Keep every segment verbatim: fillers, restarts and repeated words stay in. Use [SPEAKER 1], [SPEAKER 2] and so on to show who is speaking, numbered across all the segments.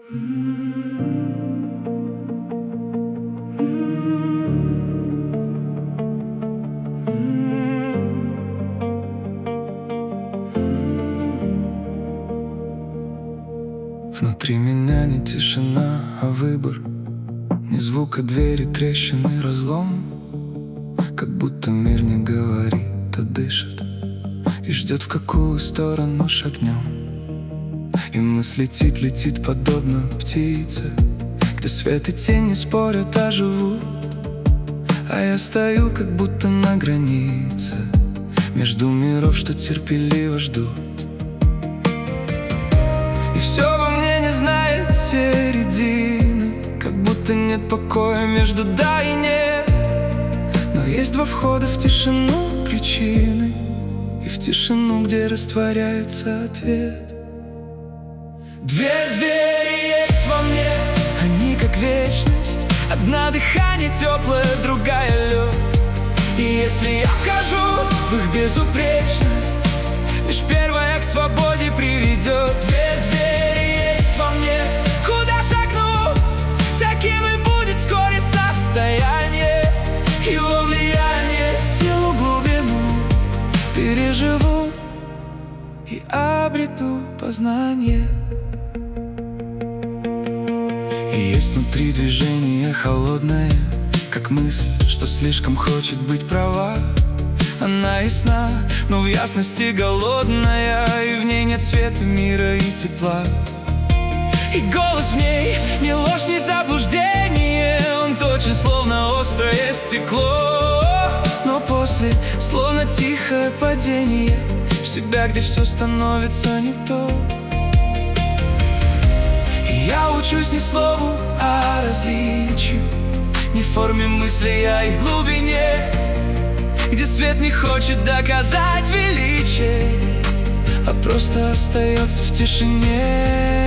[SPEAKER 1] Внутри меня не тишина, а выбор. Ни звука двери, трещины, разлом. Как будто мир не говорит, а дышит и ждет, в какую сторону шагнем. И мысль летит, летит подобно птице, где свет и тень не спорят, а живут. А я стою, как будто на границе между миров, что терпеливо ждут. И все во мне не знает середины, как будто нет покоя между да и нет. Но есть два входа в тишину причины, и в тишину, где растворяется ответ. Две двери есть во мне, они как вечность. Одна дыхание теплое, другая лед. И если я вхожу в их безупречность, лишь первая к свободе приведет. Две двери есть во мне, куда шагну, таким и будет вскоре состояние. Его влияние, силу, глубину переживу и обрету познание. И есть внутри движение холодное, как мысль, что слишком хочет быть права. Она ясна, но в ясности голодная, и в ней нет света, мира и тепла. И голос в ней не ложь, не заблуждение, он точен, словно острое стекло. Но после, словно тихое падение в себя, где все становится не то. И я учусь не слову, а различию, не в форме мысли, а их глубине, где свет не хочет доказать величие, а просто остается в тишине.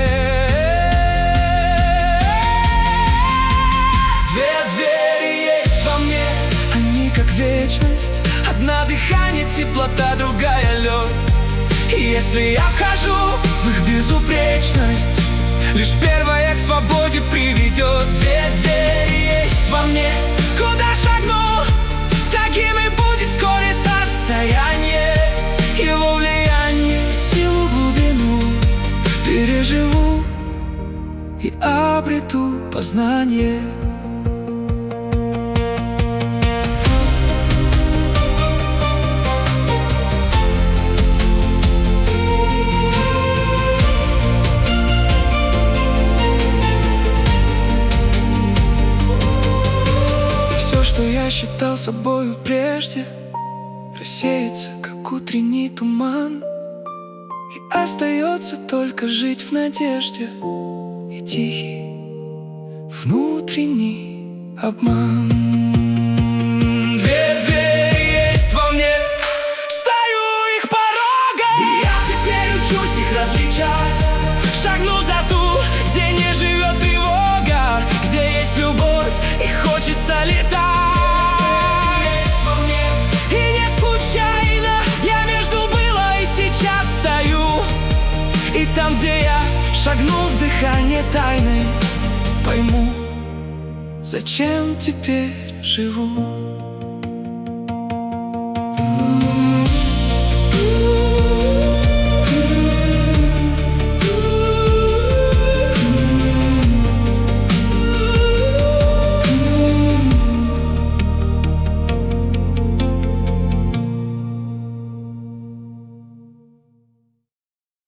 [SPEAKER 1] Две двери есть во мне, они как вечность. Одна дыхание, теплота, другая лед. И если я вхожу в их безупречность, лишь первая к свободе приведет. Две двери есть во мне, куда шагну, таким и будет вскоре состояние. Его влияние, силу, глубину переживу и обрету познание. Что я считал собою прежде рассеется, как утренний туман, и остается только жить в надежде и тихий внутренний обман. Две двери есть во мне, стою у их порога, и я теперь учусь их различать. Шагну за ту, где не живет тревога, где есть любовь и хочется летать. И там, где я шагну в дыхание тайны, пойму, зачем теперь живу.